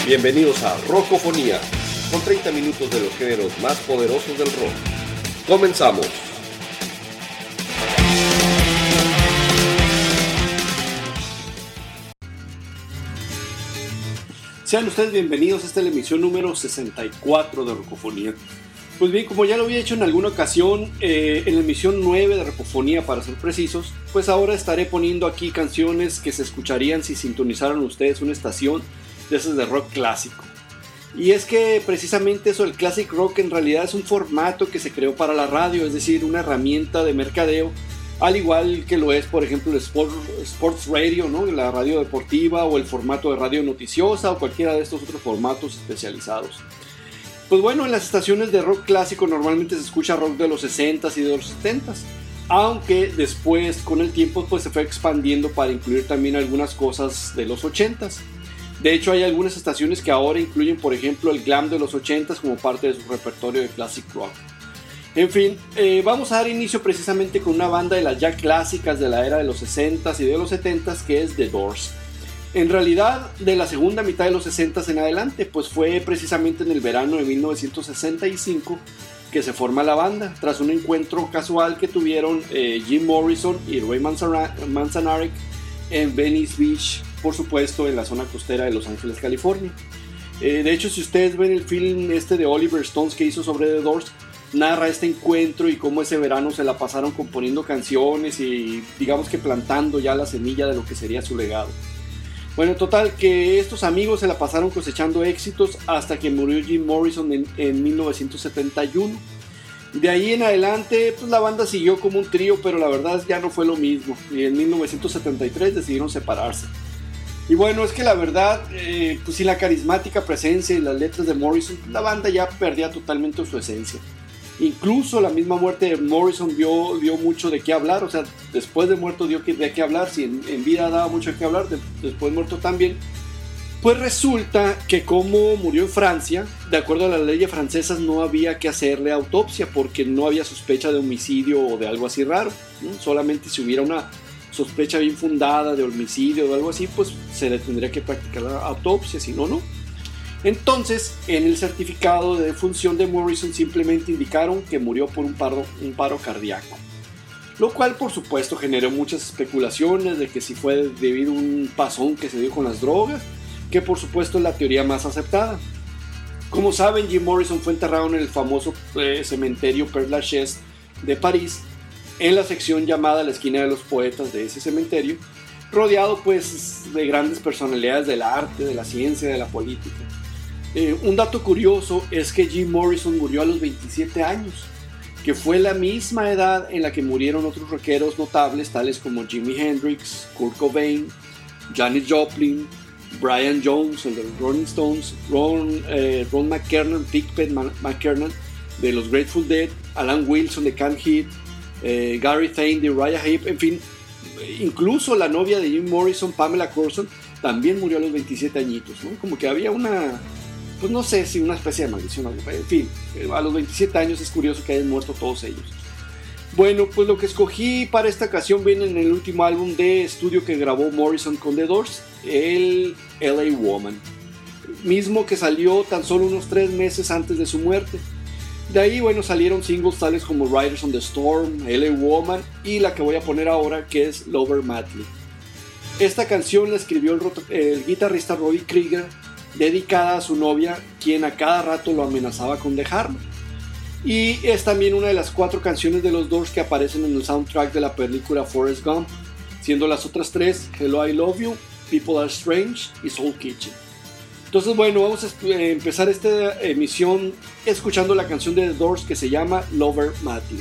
Bienvenidos a Rockofonía, con 30 minutos de los géneros más poderosos del rock. ¡Comenzamos! Sean ustedes bienvenidos a esta emisión número 64 de Rockofonía. Pues bien, como ya lo había hecho en alguna ocasión, en la emisión 9 de Rockofonía, para ser precisos, pues ahora estaré poniendo aquí canciones que se escucharían si sintonizaran ustedes una estación de esas de rock clásico. Y es que precisamente eso, el classic rock en realidad es un formato que se creó para la radio, es decir, una herramienta de mercadeo, al igual que lo es, por ejemplo, el sports radio, ¿no? La radio deportiva o el formato de radio noticiosa o cualquiera de estos otros formatos especializados. Pues bueno, en las estaciones de rock clásico normalmente se escucha rock de los 60s y de los 70s, aunque después con el tiempo pues se fue expandiendo para incluir también algunas cosas de los 80s. De hecho, hay algunas estaciones que ahora incluyen, por ejemplo, el glam de los 80s como parte de su repertorio de classic rock. En fin, vamos a dar inicio precisamente con una banda de las ya clásicas de la era de los 60s y de los 70s, que es The Doors. En realidad, de la segunda mitad de los 60s en adelante, pues fue precisamente en el verano de 1965 que se forma la banda, tras un encuentro casual que tuvieron Jim Morrison y Ray Manzarek en Venice Beach, por supuesto en la zona costera de Los Ángeles, California. De hecho, si ustedes ven el film de Oliver Stone que hizo sobre The Doors, narra este encuentro y cómo ese verano se la pasaron componiendo canciones y digamos que plantando ya la semilla de lo que sería su legado. Bueno, total, que estos amigos se la pasaron cosechando éxitos hasta que murió Jim Morrison en 1971. De ahí en adelante, pues la banda siguió como un trío, pero la verdad ya no fue lo mismo. Y en 1973 decidieron separarse. Y bueno, es que la verdad, pues sin la carismática presencia y las letras de Morrison, la banda ya perdía totalmente su esencia. Incluso la misma muerte de Morrison dio mucho de qué hablar, o sea, después de muerto dio de qué hablar, si en vida daba mucho de qué hablar, después de muerto también. Pues resulta que como murió en Francia, de acuerdo a las leyes francesas no había que hacerle autopsia porque no había sospecha de homicidio o de algo así raro, ¿no? Solamente si hubiera una sospecha bien fundada de homicidio o algo así, pues se le tendría que practicar la autopsia, si no, no. Entonces, en el certificado de defunción de Morrison simplemente indicaron que murió por un paro cardíaco. Lo cual, por supuesto, generó muchas especulaciones de que si fue debido a un pasón que se dio con las drogas, que por supuesto es la teoría más aceptada. Como saben, Jim Morrison fue enterrado en el famoso cementerio Père Lachaise de París, en la sección llamada la esquina de los poetas de ese cementerio, rodeado pues de grandes personalidades del arte, de la ciencia, de la política. Un dato curioso es que Jim Morrison murió a los 27 años, que fue la misma edad en la que murieron otros rockeros notables tales como Jimi Hendrix, Kurt Cobain, Janis Joplin, Brian Jones, el de los Rolling Stones, Ron McKernan, Pickett McKernan de los Grateful Dead, Alan Wilson de Canned Heat, Gary Thain de Uriah Heep, en fin, incluso la novia de Jim Morrison, Pamela Courson, también murió a los 27 añitos, ¿no? Como que había una, pues no sé si una especie de maldición, en fin, a los 27 años es curioso que hayan muerto todos ellos. Bueno, pues lo que escogí para esta ocasión viene en el último álbum de estudio que grabó Morrison con The Doors, el LA Woman, mismo que salió tan solo unos 3 meses antes de su muerte. De ahí, bueno, salieron singles tales como Riders on the Storm, LA Woman y la que voy a poner ahora, que es Lover Madly. Esta canción la escribió el guitarrista Robbie Krieger, dedicada a su novia, quien a cada rato lo amenazaba con dejarlo. Y es también una de las 4 canciones de los Doors que aparecen en el soundtrack de la película Forrest Gump, siendo las otras 3 Hello I Love You, People Are Strange y Soul Kitchen. Entonces, bueno, vamos a empezar esta emisión escuchando la canción de The Doors que se llama Lover Madly.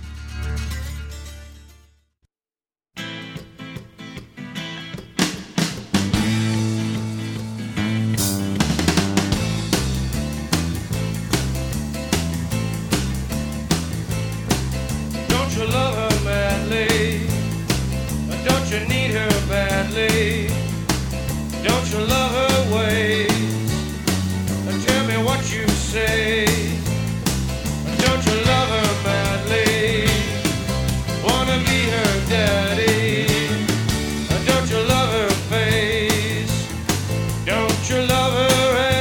Don't you love her madly? Wanna be her daddy? Don't you love her face? Don't you love her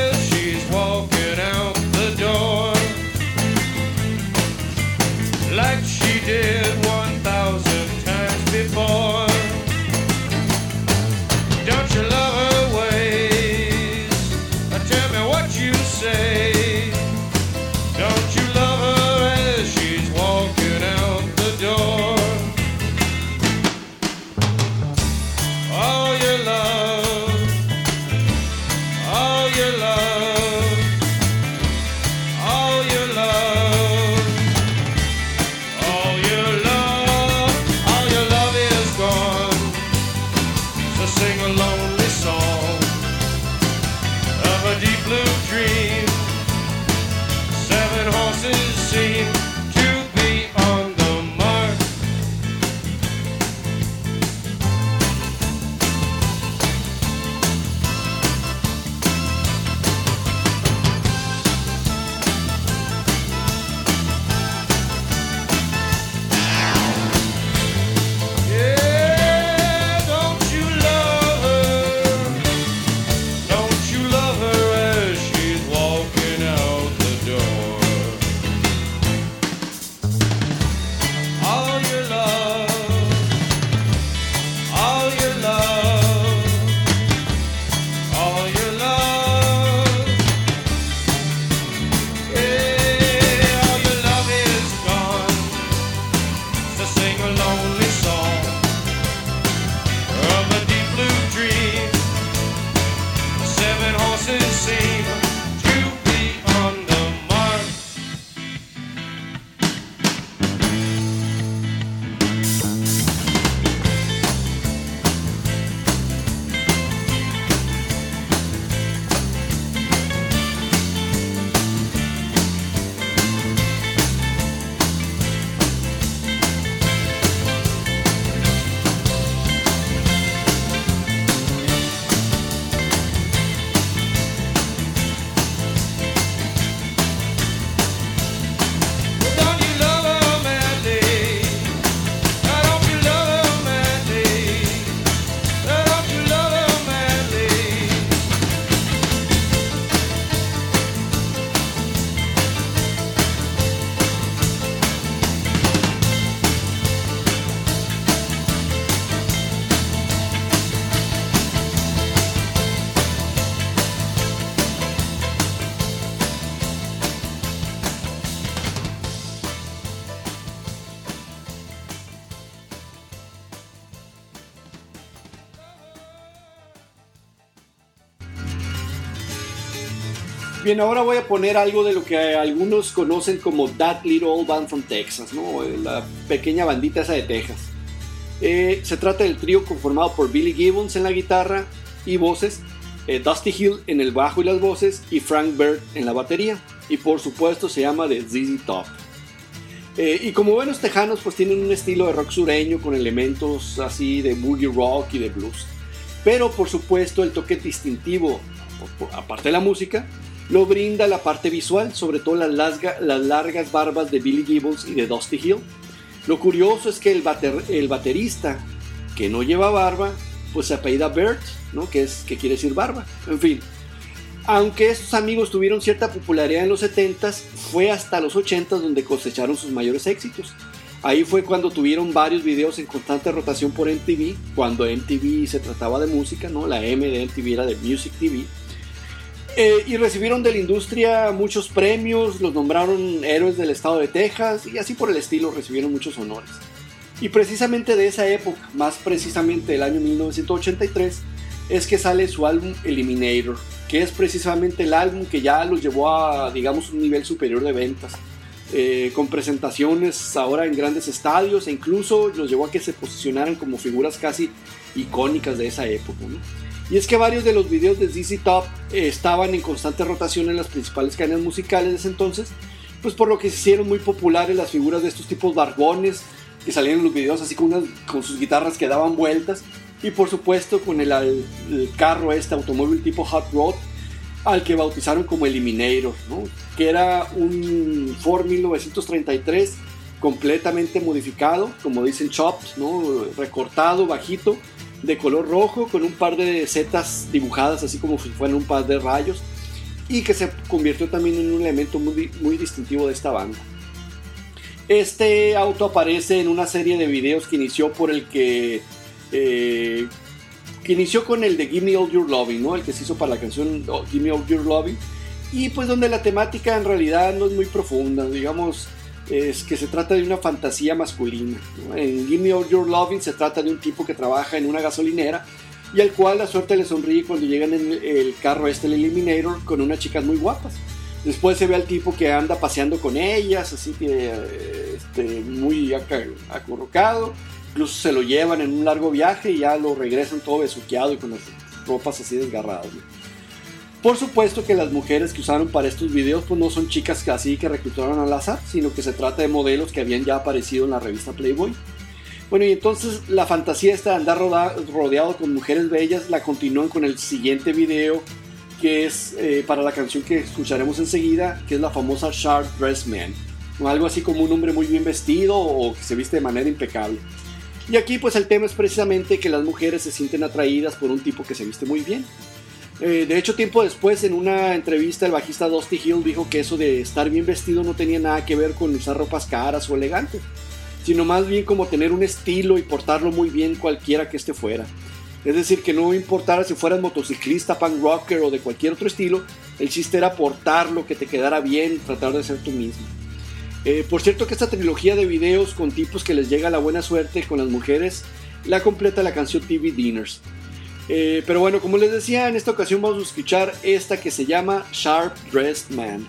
Bien, ahora voy a poner algo de lo que algunos conocen como That Little Old Band from Texas, ¿no? La pequeña bandita esa de Texas. Se trata del trío conformado por Billy Gibbons en la guitarra y voces, Dusty Hill en el bajo y las voces y Frank Bird en la batería. Y por supuesto se llama The ZZ Top. Y como buenos tejanos pues tienen un estilo de rock sureño con elementos así de boogie rock y de blues. Pero por supuesto el toque distintivo, aparte de la música, lo brinda la parte visual, sobre todo las largas barbas de Billy Gibbons y de Dusty Hill. Lo curioso es que el baterista, que no lleva barba, pues se apellida Bird, ¿no? que quiere decir barba. En fin, aunque estos amigos tuvieron cierta popularidad en los 70s, fue hasta los 80s donde cosecharon sus mayores éxitos. Ahí fue cuando tuvieron varios videos en constante rotación por MTV, cuando MTV se trataba de música, ¿no? La M de MTV era de Music TV. Y recibieron de la industria muchos premios, los nombraron héroes del estado de Texas y así por el estilo recibieron muchos honores. Y precisamente de esa época, más precisamente del año 1983, es que sale su álbum Eliminator, que es precisamente el álbum que ya los llevó a, digamos, un nivel superior de ventas, con presentaciones ahora en grandes estadios e incluso los llevó a que se posicionaran como figuras casi icónicas de esa época, ¿no? Y es que varios de los videos de ZZ Top estaban en constante rotación en las principales cadenas musicales de ese entonces, pues por lo que se hicieron muy populares las figuras de estos tipos barbones que salían en los videos así con sus guitarras que daban vueltas, y por supuesto con el carro automóvil tipo Hot Rod, al que bautizaron como Eliminator, ¿no? Que era un Ford 1933 completamente modificado, como dicen chopped, ¿no? Recortado, bajito, de color rojo, con un par de setas dibujadas así como si fueran un par de rayos, y que se convirtió también en un elemento muy, muy distintivo de esta banda. Este auto aparece en una serie de videos que inició con el de Give Me All Your Loving, ¿no? El que se hizo para la canción Give Me All Your Loving, y pues donde la temática en realidad no es muy profunda, digamos, es que se trata de una fantasía masculina, ¿no? En Give Me All Your Loving se trata de un tipo que trabaja en una gasolinera y al cual la suerte le sonríe cuando llegan en el carro el Eliminator con unas chicas muy guapas. Después se ve al tipo que anda paseando con ellas, así que muy acurrucado. Incluso se lo llevan en un largo viaje y ya lo regresan todo besuqueado y con las ropas así desgarradas, ¿no? Por supuesto que las mujeres que usaron para estos videos pues no son chicas así que reclutaron al azar, sino que se trata de modelos que habían ya aparecido en la revista Playboy. Bueno, y entonces la fantasía esta de andar rodeado con mujeres bellas la continúan con el siguiente video, que es para la canción que escucharemos enseguida, que es la famosa Sharp Dressed Man, ¿no? Algo así como un hombre muy bien vestido o que se viste de manera impecable. Y aquí pues el tema es precisamente que las mujeres se sienten atraídas por un tipo que se viste muy bien. De hecho, tiempo después, en una entrevista, el bajista Dusty Hill dijo que eso de estar bien vestido no tenía nada que ver con usar ropas caras o elegantes, sino más bien como tener un estilo y portarlo muy bien cualquiera que este fuera. Es decir, que no importara si fueras motociclista, punk rocker o de cualquier otro estilo, el chiste era portarlo, que te quedara bien, tratar de ser tú mismo. Por cierto que esta trilogía de videos con tipos que les llega la buena suerte con las mujeres, la completa la canción TV Dinners. Pero bueno, como les decía, en esta ocasión vamos a escuchar esta que se llama Sharp Dressed Man.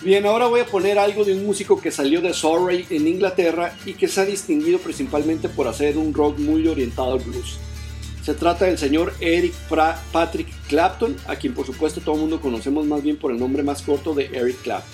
Bien, ahora voy a poner algo de un músico que salió de Surrey en Inglaterra y que se ha distinguido principalmente por hacer un rock muy orientado al blues. Se trata del señor Eric Patrick Clapton, a quien por supuesto todo el mundo conocemos más bien por el nombre más corto de Eric Clapton.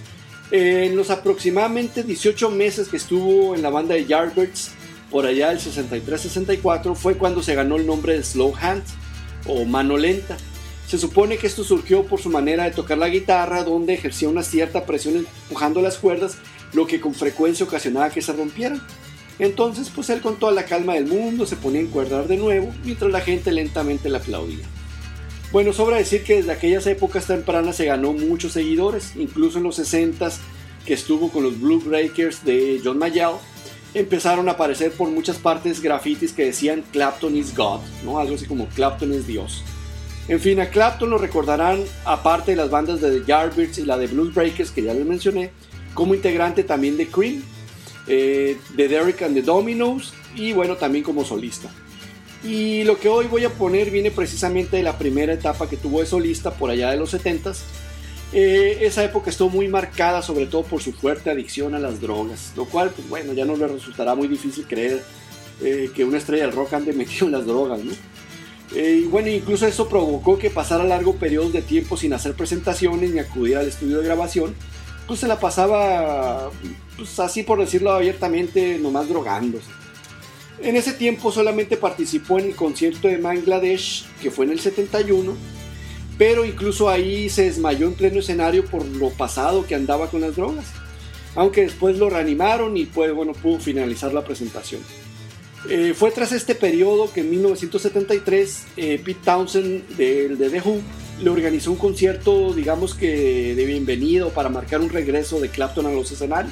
En los aproximadamente 18 meses que estuvo en la banda de Yardbirds, por allá del 63-64, fue cuando se ganó el nombre de Slow Hand o Mano Lenta. Se supone que esto surgió por su manera de tocar la guitarra, donde ejercía una cierta presión empujando las cuerdas, lo que con frecuencia ocasionaba que se rompieran. Entonces, pues él con toda la calma del mundo se ponía a encuerdar de nuevo, mientras la gente lentamente le aplaudía. Bueno, sobra decir que desde aquellas épocas tempranas se ganó muchos seguidores, incluso en los 60s, que estuvo con los Blue Breakers de John Mayall, empezaron a aparecer por muchas partes grafitis que decían Clapton is God, ¿no? Algo así como Clapton es Dios. En fin, a Clapton lo recordarán, aparte de las bandas de The Yardbirds y la de Blues Breakers, que ya les mencioné, como integrante también de Cream, de Derek and the Dominos, y bueno, también como solista. Y lo que hoy voy a poner viene precisamente de la primera etapa que tuvo de solista, por allá de los 70s. Esa época estuvo muy marcada sobre todo por su fuerte adicción a las drogas, lo cual, pues bueno, ya no le resultará muy difícil creer que una estrella del rock ande metido en las drogas, ¿no? Y bueno, incluso eso provocó que pasara largo periodos de tiempo sin hacer presentaciones ni acudir al estudio de grabación. Pues se la pasaba, pues así por decirlo abiertamente, nomás drogándose. En ese tiempo solamente participó en el concierto de Bangladesh, que fue en el 71, pero incluso ahí se desmayó en pleno escenario por lo pasado que andaba con las drogas, aunque después lo reanimaron y pues, bueno, pudo finalizar la presentación. Fue tras este periodo que en 1973 Pete Townshend de The Who le organizó un concierto, digamos que de bienvenido, para marcar un regreso de Clapton a los escenarios.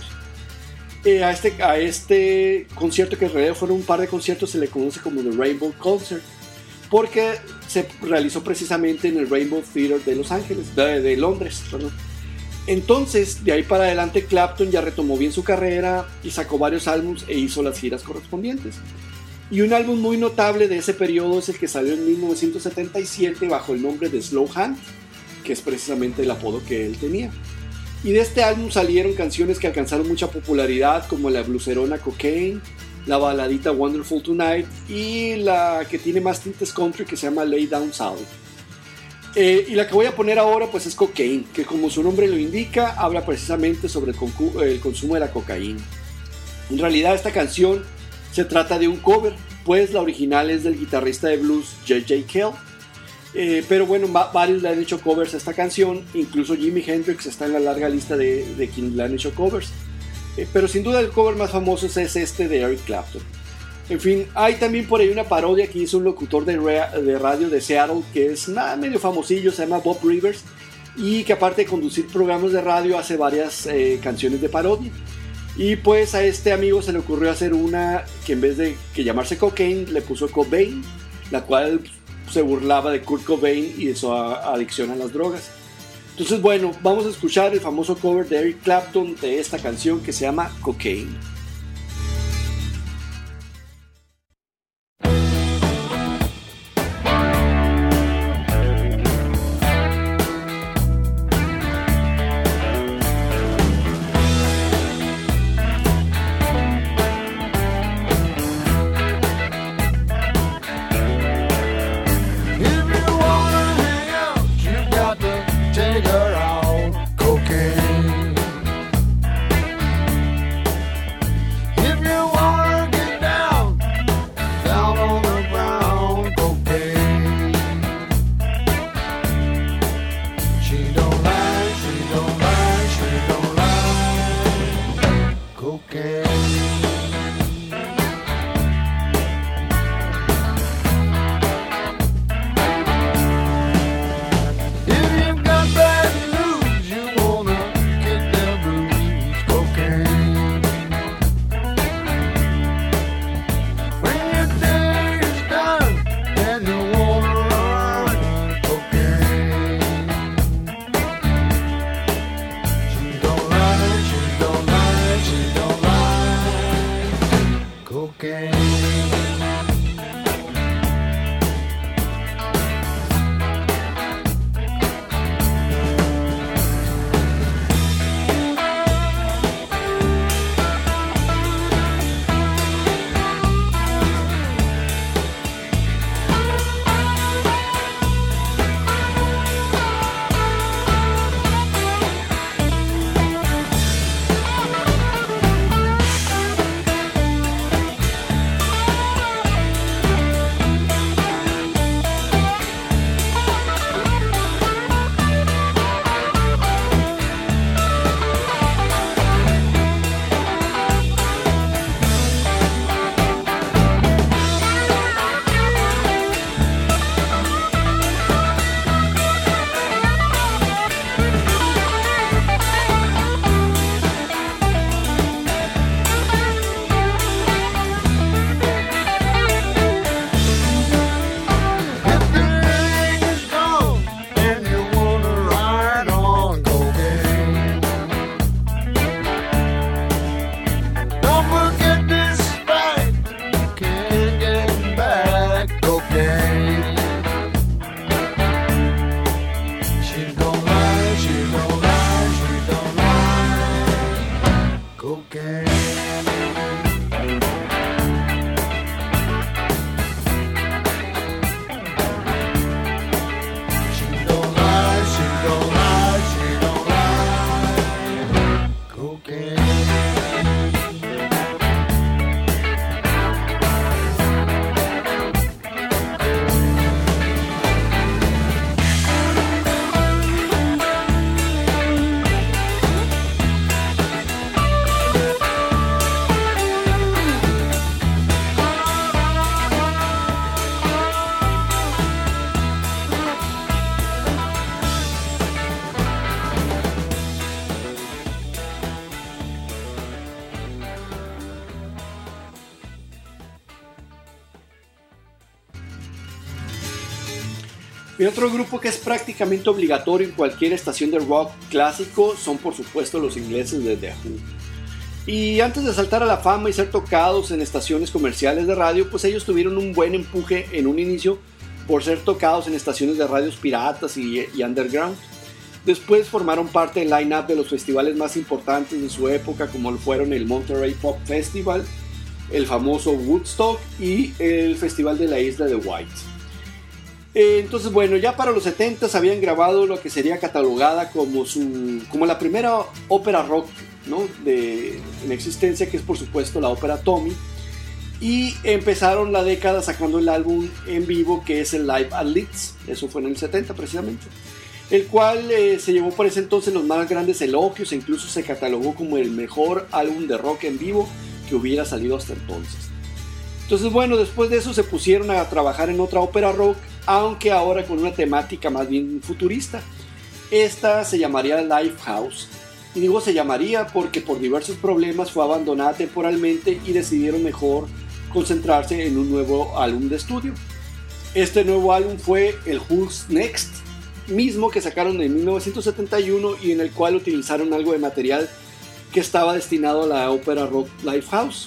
A este concierto, que en realidad fueron un par de conciertos, se le conoce como The Rainbow Concert, porque se realizó precisamente en el Rainbow Theatre de Los Ángeles, de Londres, perdón. Entonces, de ahí para adelante, Clapton ya retomó bien su carrera y sacó varios álbumes e hizo las giras correspondientes. Y un álbum muy notable de ese periodo es el que salió en 1977 bajo el nombre de Slow Hand, que es precisamente el apodo que él tenía. Y de este álbum salieron canciones que alcanzaron mucha popularidad, como la blueserona Cocaine, la baladita Wonderful Tonight y la que tiene más tintes country, que se llama Lay Down Sally. Y la que voy a poner ahora pues es Cocaine, que como su nombre lo indica, habla precisamente sobre el consumo de la cocaína. En realidad esta canción se trata de un cover, pues la original es del guitarrista de blues J.J. Cale. Pero bueno, varios le han hecho covers a esta canción, incluso Jimi Hendrix está en la larga lista de quienes le han hecho covers. Pero sin duda el cover más famoso es este de Eric Clapton. En fin, hay también por ahí una parodia que hizo un locutor de radio de Seattle que es medio famosillo, se llama Bob Rivers, y que aparte de conducir programas de radio hace varias canciones de parodia. Y pues a este amigo se le ocurrió hacer una que en vez de que llamarse Cocaine le puso Cobain, la cual se burlaba de Kurt Cobain y de su adicción a las drogas. Entonces bueno, vamos a escuchar el famoso cover de Eric Clapton de esta canción que se llama Cocaine. Y otro grupo que es prácticamente obligatorio en cualquier estación de rock clásico son por supuesto los ingleses de The Who. Y antes de saltar a la fama y ser tocados en estaciones comerciales de radio, pues ellos tuvieron un buen empuje en un inicio por ser tocados en estaciones de radios piratas y underground. Después formaron parte del line-up de los festivales más importantes de su época, como lo fueron el Monterey Pop Festival, el famoso Woodstock y el Festival de la Isla de White. Entonces, bueno, ya para los 70s habían grabado lo que sería catalogada como la primera ópera rock, ¿no?, en existencia, que es por supuesto la ópera Tommy. Y empezaron la década sacando el álbum en vivo, que es el Live at Leeds. Eso fue en el 70 precisamente, el cual se llevó por ese entonces los más grandes elogios e incluso se catalogó como el mejor álbum de rock en vivo que hubiera salido hasta entonces. Entonces, bueno, después de eso se pusieron a trabajar en otra ópera rock, aunque ahora con una temática más bien futurista. Esta se llamaría Lifehouse, y digo se llamaría porque por diversos problemas fue abandonada temporalmente y decidieron mejor concentrarse en un nuevo álbum de estudio. Este nuevo álbum fue el Who's Next, mismo que sacaron en 1971 y en el cual utilizaron algo de material que estaba destinado a la ópera rock Lifehouse.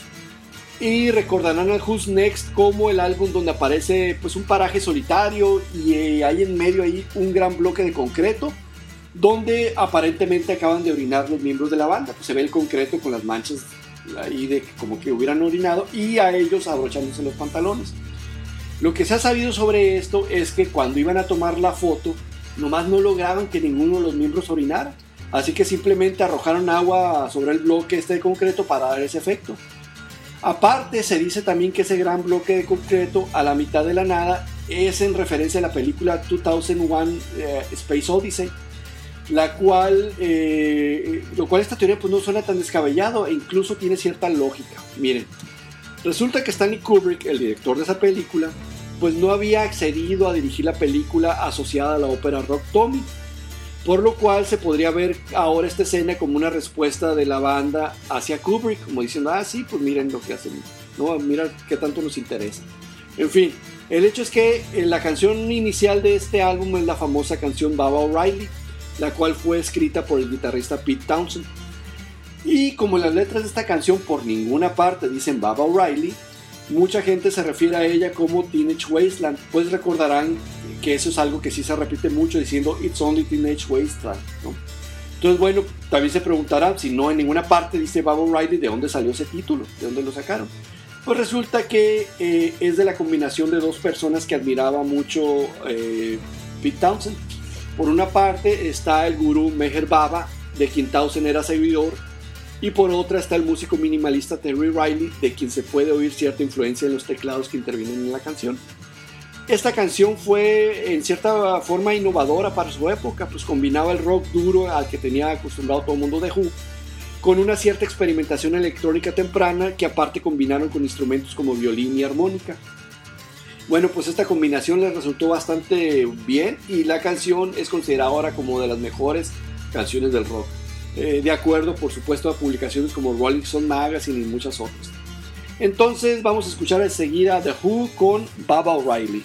Y recordarán al Who's Next como el álbum donde aparece pues un paraje solitario y hay en medio ahí un gran bloque de concreto donde aparentemente acaban de orinar los miembros de la banda. Pues se ve el concreto con las manchas ahí de como que hubieran orinado y a ellos abrochándose los pantalones. Lo que se ha sabido sobre esto es que cuando iban a tomar la foto nomás no lograban que ninguno de los miembros orinara, así que simplemente arrojaron agua sobre el bloque de concreto para dar ese efecto. Aparte, se dice también que ese gran bloque de concreto a la mitad de la nada es en referencia a la película 2001 Space Odyssey, lo cual esta teoría pues no suena tan descabellado e incluso tiene cierta lógica. Miren, resulta que Stanley Kubrick, el director de esa película, pues no había accedido a dirigir la película asociada a la ópera rock Tommy, por lo cual se podría ver ahora esta escena como una respuesta de la banda hacia Kubrick, como diciendo, sí, pues miren lo que hacen, no, mira qué tanto nos interesa. En fin, el hecho es que la canción inicial de este álbum es la famosa canción Baba O'Riley, la cual fue escrita por el guitarrista Pete Townshend. Y como las letras de esta canción por ninguna parte dicen Baba O'Riley, mucha gente se refiere a ella como Teenage Wasteland, pues recordarán que eso es algo que sí se repite mucho diciendo It's only Teenage Wasteland, ¿no? Entonces, bueno, también se preguntarán si no en ninguna parte dice Baba O'Riley, ¿de dónde salió ese título? ¿De dónde lo sacaron? Pues resulta que es de la combinación de dos personas que admiraba mucho Pete Townshend. Por una parte está el gurú Meher Baba, de quien Townshend era seguidor, y por otra está el músico minimalista Terry Riley, de quien se puede oír cierta influencia en los teclados que intervienen en la canción. Esta canción fue en cierta forma innovadora para su época, pues combinaba el rock duro al que tenía acostumbrado todo el mundo de Who, con una cierta experimentación electrónica temprana que aparte combinaron con instrumentos como violín y armónica. Bueno, pues esta combinación les resultó bastante bien y la canción es considerada ahora como de las mejores canciones del rock, de acuerdo por supuesto a publicaciones como Rolling Stone Magazine y muchas otras. Entonces vamos a escuchar enseguida The Who con Baba O'Riley.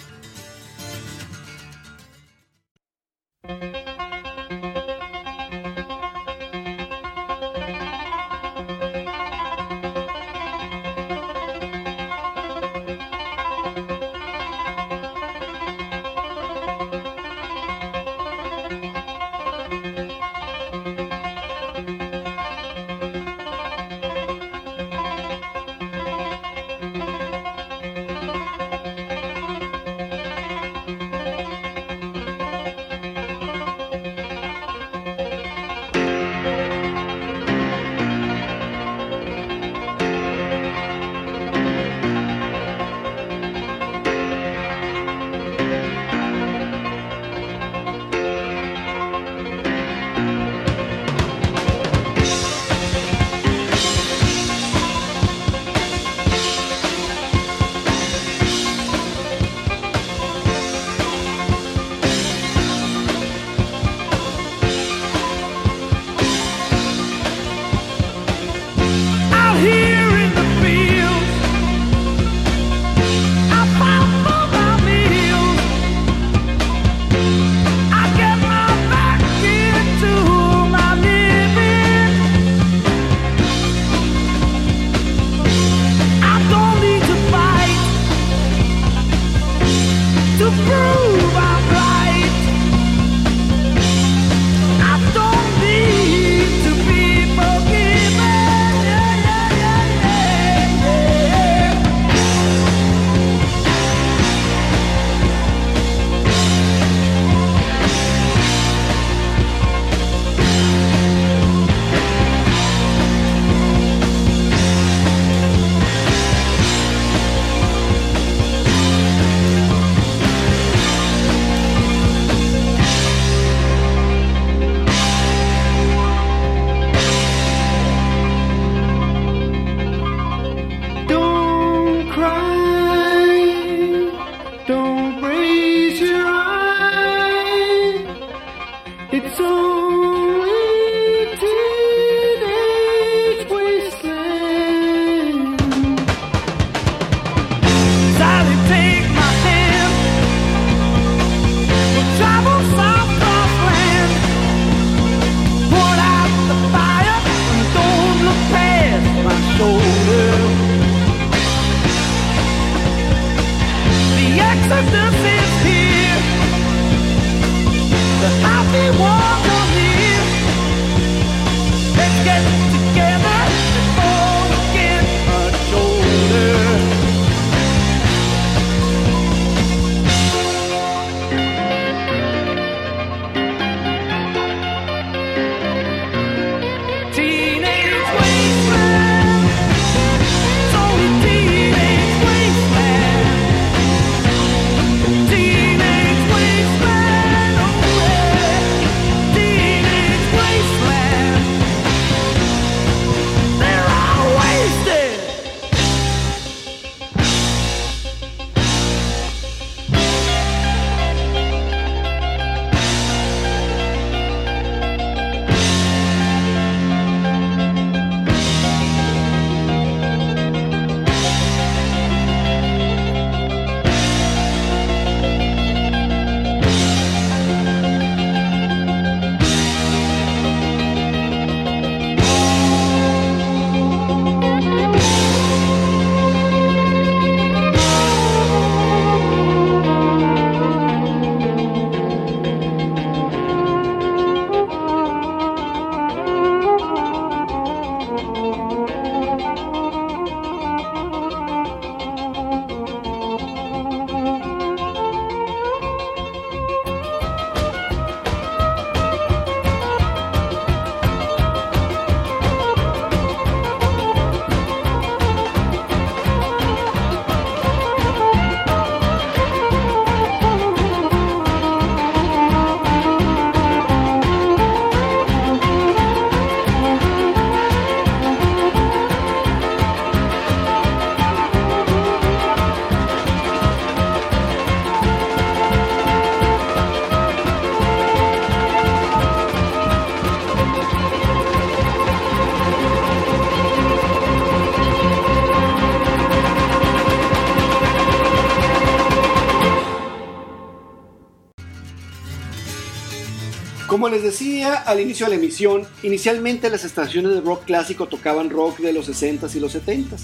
Como les decía al inicio de la emisión, inicialmente las estaciones de rock clásico tocaban rock de los 60s y los 70s,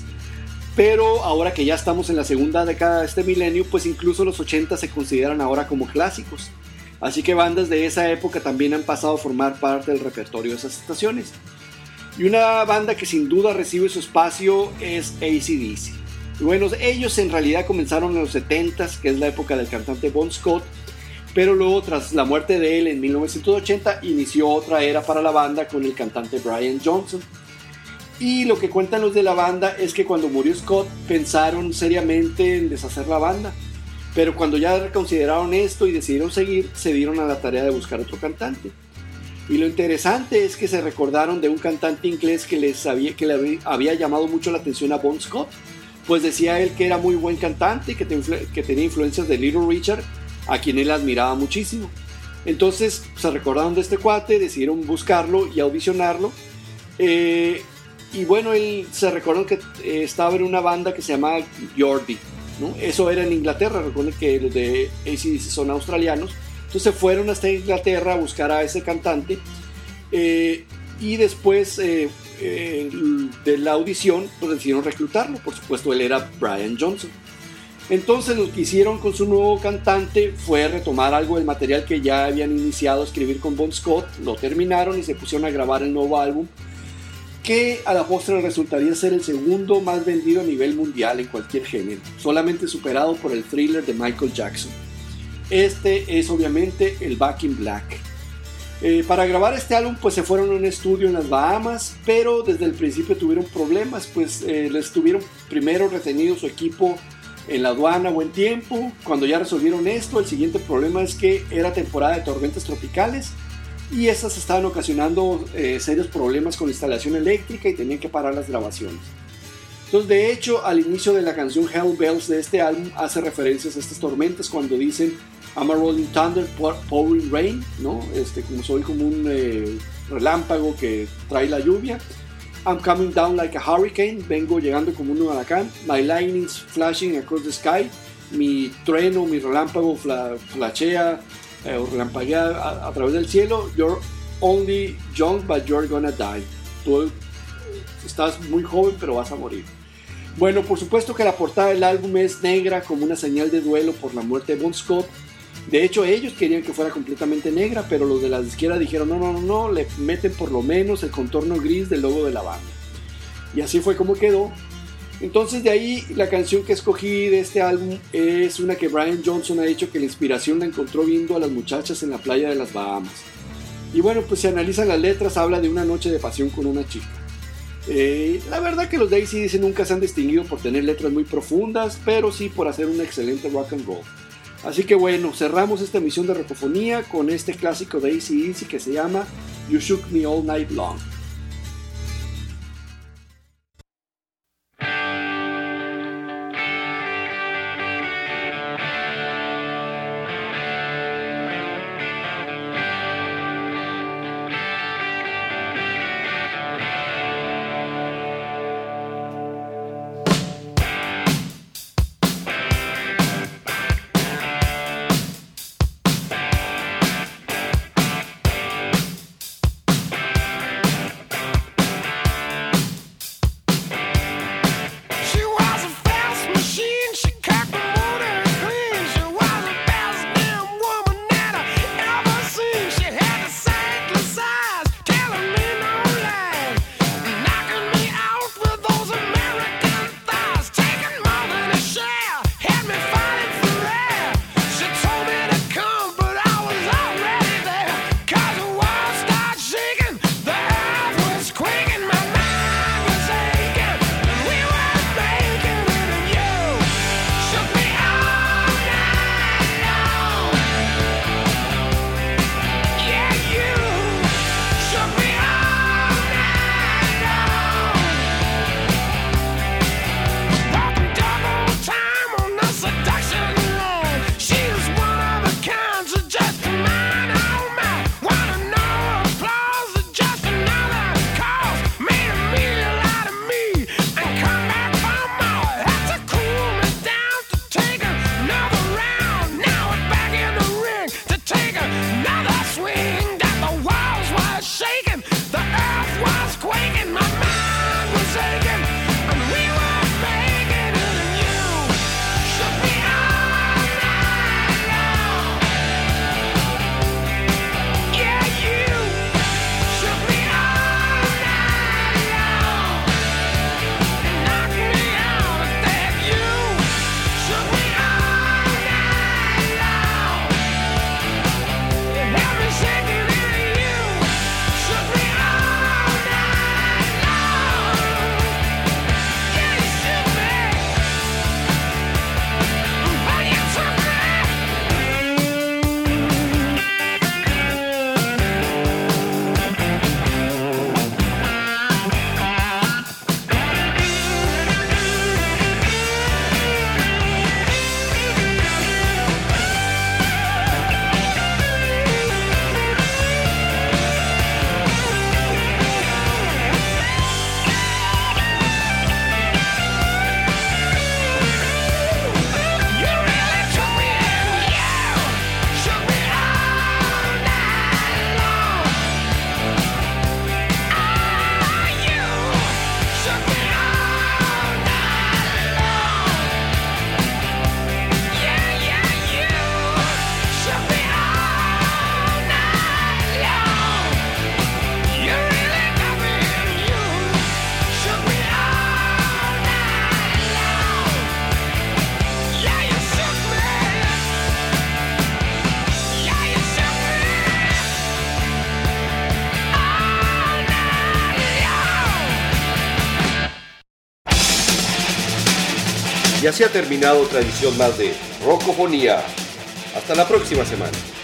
pero ahora que ya estamos en la segunda década de este milenio, pues incluso los 80s se consideran ahora como clásicos. Así que bandas de esa época también han pasado a formar parte del repertorio de esas estaciones. Y una banda que sin duda recibe su espacio es AC/DC. Y bueno, ellos en realidad comenzaron en los 70s, que es la época del cantante Bon Scott, pero luego tras la muerte de él en 1980 inició otra era para la banda con el cantante Brian Johnson. Y lo que cuentan los de la banda es que cuando murió Scott pensaron seriamente en deshacer la banda, pero cuando ya reconsideraron esto y decidieron seguir, se dieron a la tarea de buscar otro cantante. Y lo interesante es que se recordaron de un cantante inglés que le había llamado mucho la atención a Bon Scott, pues decía él que era muy buen cantante y que tenía influencias de Little Richard, a quien él admiraba muchísimo. Entonces se recordaron de este cuate, decidieron buscarlo y audicionarlo. Y bueno, él se recordó que estaba en una banda que se llamaba Geordie, ¿no? Eso era en Inglaterra. Recuerden que los de AC/DC son australianos. Entonces fueron hasta Inglaterra a buscar a ese cantante. Y después de la audición, pues decidieron reclutarlo. Por supuesto, él era Brian Johnson. Entonces lo que hicieron con su nuevo cantante fue retomar algo del material que ya habían iniciado a escribir con Bon Scott, lo terminaron y se pusieron a grabar el nuevo álbum, que a la postre resultaría ser el segundo más vendido a nivel mundial en cualquier género, solamente superado por el Thriller de Michael Jackson. Este es obviamente el Back in Black. Para grabar este álbum pues se fueron a un estudio en las Bahamas, pero desde el principio tuvieron problemas, pues les tuvieron primero retenido su equipo en la aduana buen tiempo. Cuando ya resolvieron esto, el siguiente problema es que era temporada de tormentas tropicales y estas estaban ocasionando serios problemas con la instalación eléctrica y tenían que parar las grabaciones. Entonces, de hecho, al inicio de la canción Hell Bells de este álbum hace referencias a estas tormentas cuando dicen I'm a rolling thunder, pouring rain, ¿no? Como soy como un relámpago que trae la lluvia. I'm coming down like a hurricane, vengo llegando como un huracán. My lightning's flashing across the sky, mi trueno, mi relámpago flashea o relampaguea a través del cielo. You're only young but you're gonna die. Tú estás muy joven pero vas a morir. Bueno, por supuesto que la portada del álbum es negra como una señal de duelo por la muerte de Bon Scott. De hecho, ellos querían que fuera completamente negra, pero los de la izquierda dijeron no, le meten por lo menos el contorno gris del logo de la banda. Y así fue como quedó. Entonces de ahí la canción que escogí de este álbum es una que Brian Johnson ha dicho que la inspiración la encontró viendo a las muchachas en la playa de las Bahamas. Y bueno, pues si analizan las letras, habla de una noche de pasión con una chica. La verdad que los de AC/DC nunca se han distinguido por tener letras muy profundas, pero sí por hacer un excelente rock and roll. Así que bueno, cerramos esta emisión de Rockofonía con este clásico de AC/DC que se llama You Shook Me All Night Long. Y así ha terminado otra edición más de Rockofonía. Hasta la próxima semana.